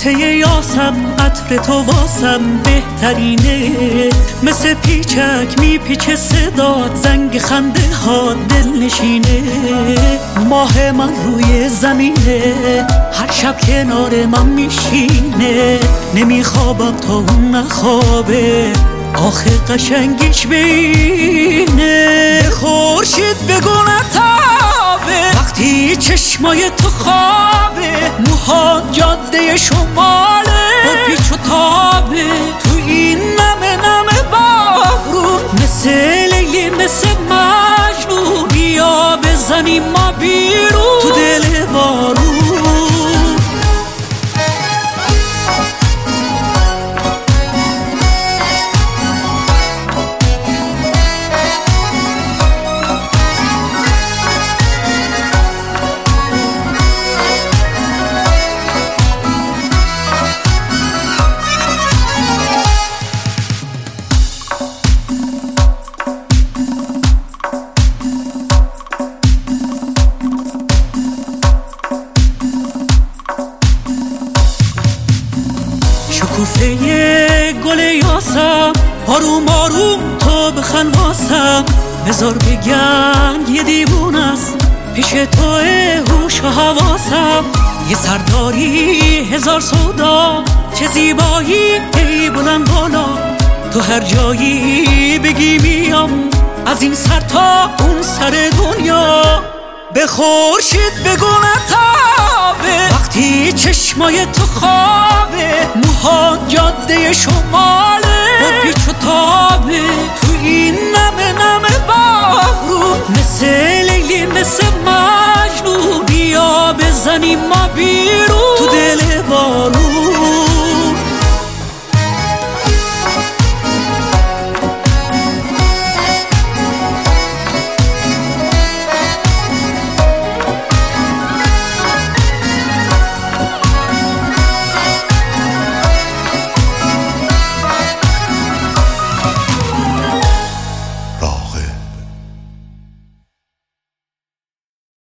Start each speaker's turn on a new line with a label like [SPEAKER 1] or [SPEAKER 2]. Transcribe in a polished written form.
[SPEAKER 1] نقطه یاسم عطر تو واسم بهترینه، مثل پیچک میپیچه صدات، زنگ خنده ها دل نشینه. ماه من روی زمینه، هر شب کنار من میشینه، نمیخوابم تا اون نخوابه، آخه قشنگیش بینه. خورشید بگو نتابه وقتی چشمای تو خوابه، موها جاده شماله با پیچ و تابه، تو این نمه نمه بارون، مثل لیلی مثل مجنون، بیا بزنیم ما بیرون تو دل بارون. شکوفه گل یاسم، آروم آروم تو بخن واسم، بذار بگن یه دیوون است پیش توه هوش و حواسم. یه سرداری هزار سودا، چه زیبایی ای بلند بالا، تو هر جایی بگی میام از این سر تا اون سر دنیا. به خورشید بگو نتابه وقتی چشمای تو خوابه، موها جاده شماله با پیچ و تابه، تو این نمه نمه بارون، مثل لیلی مثل مجنون، بیا بزنیم ما